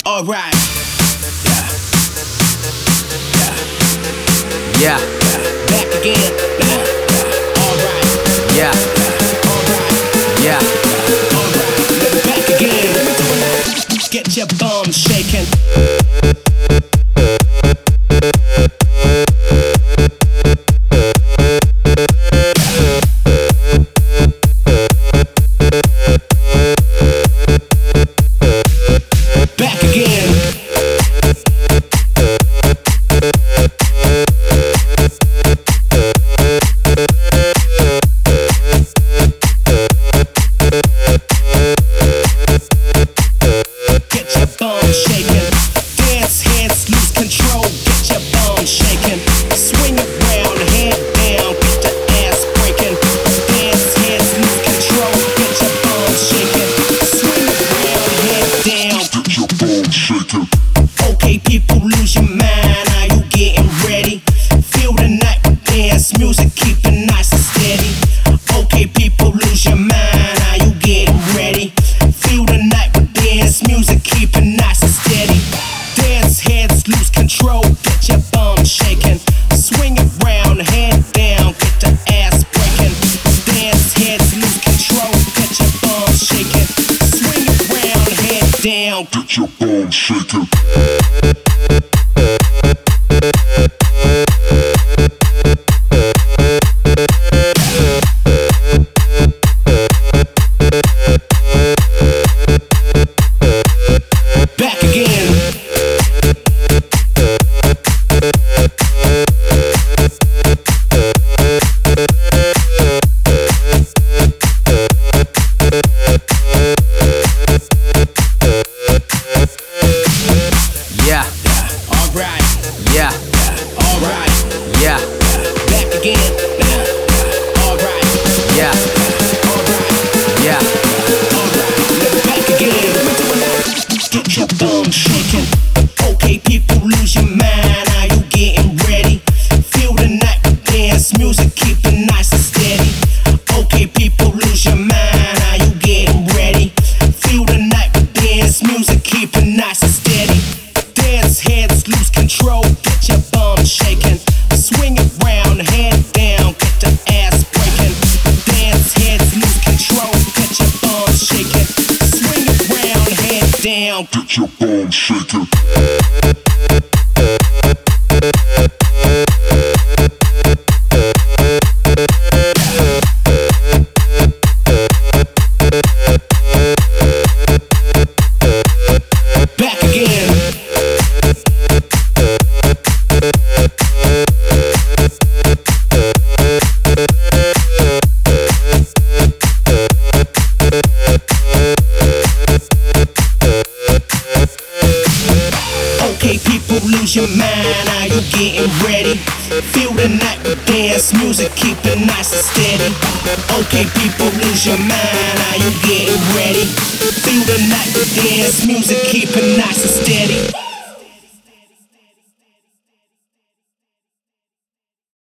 Alright. Yeah. Back again. Alright. Yeah. Alright. Yeah. Alright. Back again. Get your bum shaking. Back again. Get your bum shaking. Dance hands, lose control. Get your bum shaking. Swing around, head down, get your ass breaking. Dance hands, lose control. Get your bum shaking. Swing around, head down, Get your bum shaking. okay, people, lose your mind. Are you getting ready? Feel the night with dance music, keep it nice and steady. Okay, people, lose your mind. Are you getting ready? Feel the night with dance music, keep it nice and steady. Dance heads, lose control, get your bum shaking. Swing around, head down, get your ass breaking. Dance heads, lose control, get your bum shaking. Swing around, head down. Get your bum shaking. Back again. Yeah. Alright, Yeah. alright. Yeah. Back again. Alright, Yeah. alright, Yeah. alright. Back again. Get your bum shaking. Okay, people, lose your mind. Are you getting ready? Feel the night with dance music, keep it nice and steady. Okay, people, lose your mind. Are you getting ready? Feel the night with dance music, keep it nice and steady. Dance heads, lose control, get your bum shaking. Swing around, head down, get your ass breaking. Dance heads, lose control, get your bum shaking. Swing around, head down. Get your bum shaking. Back again. Okay, people, lose your mind. Are you getting ready? Feel the night with dance music, keep it nice and steady. Okay, people, lose your mind. Are you getting ready? Feel the night with dance music, keep it nice and steady.